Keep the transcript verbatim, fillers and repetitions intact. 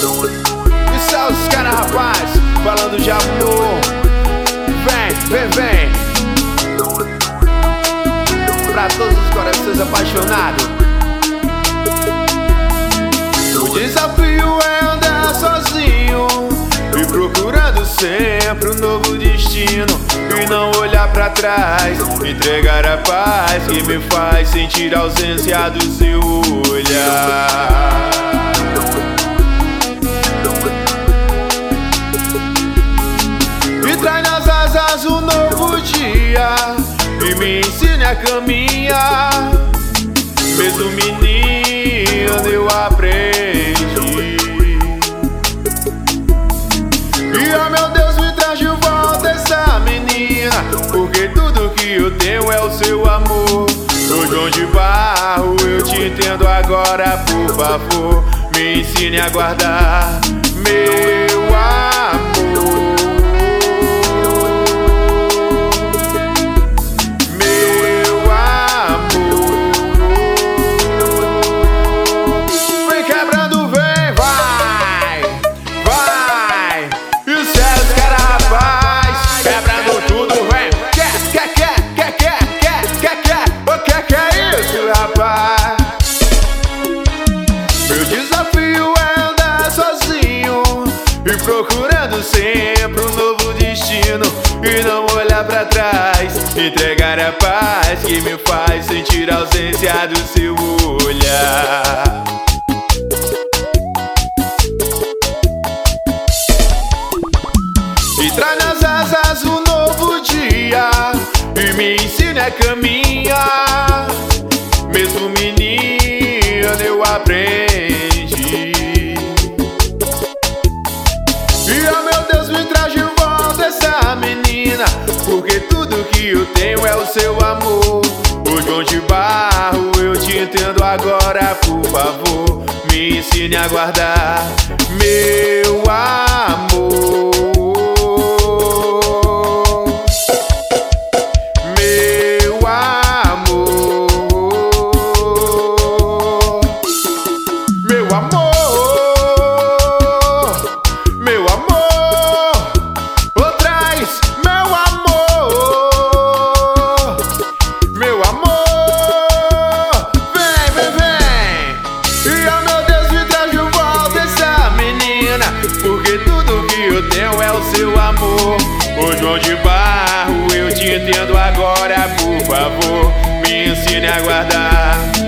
E salve os caras, rapaz, falando de amor. Vem, vem, vem. Pra todos os corações apaixonados. O desafio é andar sozinho e procurando sempre um novo destino, e não olhar pra trás, entregar a paz que me faz sentir a ausência do seu olhar. E traz nas asas um novo dia e me ensine a caminhar. Mesmo menino eu aprendi. E oh meu Deus, me traz de volta essa menina, porque tudo que eu tenho é o seu amor. Ô João de Barro, eu te entendo agora, por favor, me ensine a guardar meu amor. Procurando sempre um novo destino e não olhar pra trás, entregar a paz que me faz sentir a ausência do seu olhar. E traz nas asas um novo dia e me ensine a caminhar. Mesmo menino eu aprendi. E oh meu Deus, me traz de volta essa menina, porque tudo que eu tenho é o seu amor. Ô João de Barro, eu te entendo agora, por favor, me ensine a guardar meu amor. Meu amor. Meu amor. Porque tudo que eu tenho é o seu amor. Ô João de Barro, eu te entendo agora, por favor, me ensine a guardar